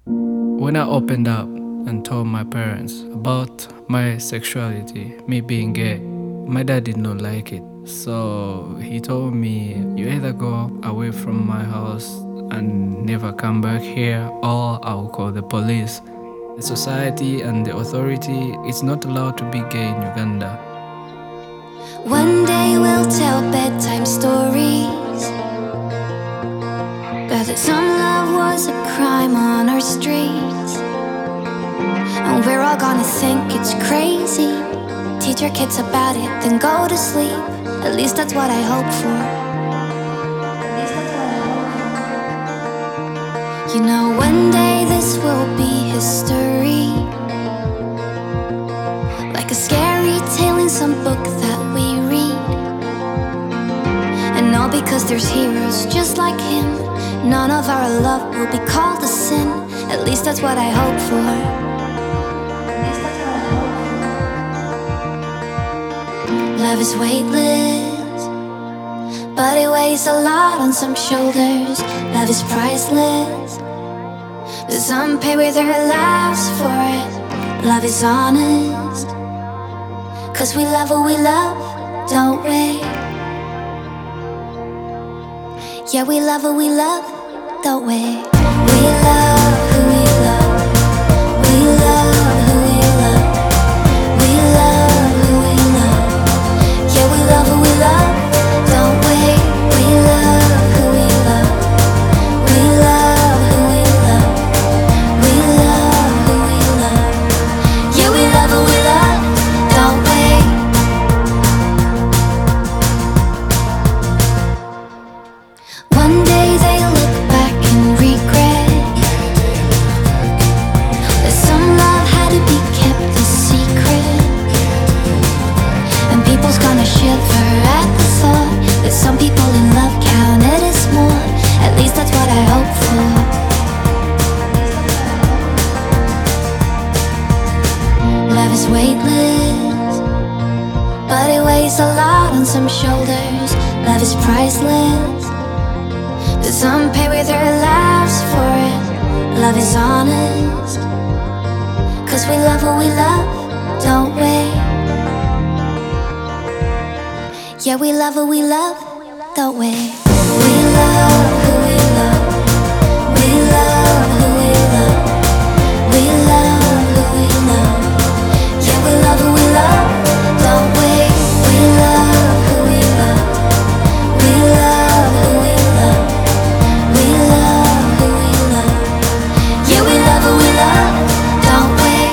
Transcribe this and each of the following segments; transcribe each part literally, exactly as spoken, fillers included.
When I opened up and told my parents about my sexuality, me being gay, my dad did not like it. So he told me, you either go away from my house and never come back here, or I'll call the police. The society and the authority is not allowed to be gay in Uganda. One day we'll tell bedtime stories about that some love was a crime on our streets, and we're all gonna think it's crazy. Teach our kids about it, then go to sleep. At least that's what I hope for. You know, one day this will be history, like a scary tale in some book that we read. And all because there's heroes just like him. None of our love will be called a sin. At least that's what I hope for. Love is weightless, but it weighs a lot on some shoulders. Love is priceless, but some pay with their lives for it. Love is honest, cause we love what we love, don't we? Yeah, we love what we love, don't we? We love who we love. We love who we love. We love who we love. Yeah, we love who we love, don't we? We love who we love. We love who we love. We love who we love. Yeah, we love who we love, don't we? One day they look back and regret that some love had to be kept a secret. And people's gonna shiver at the thought that some people in love counted as more. At least that's what I hope for. Love is weightless, but it weighs a lot on some shoulders. Love is priceless, but some pay with their lives for it. Love is honest, cause we love what we love, don't we? Yeah, we love what we love, don't we? We love who we love. We love who we love. We love who we love. Yeah, we love who we love, don't we? We love who we love. We love who we love. We love who we love. Yeah, we love who we love, don't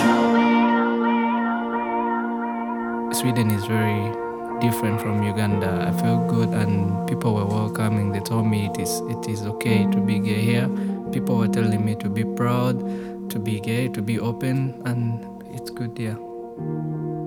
we? Sweden is very different from Uganda. I felt good and people were welcoming. They told me it is it is okay to be gay here. People were telling me to be proud, to be gay, to be open, and it's good here.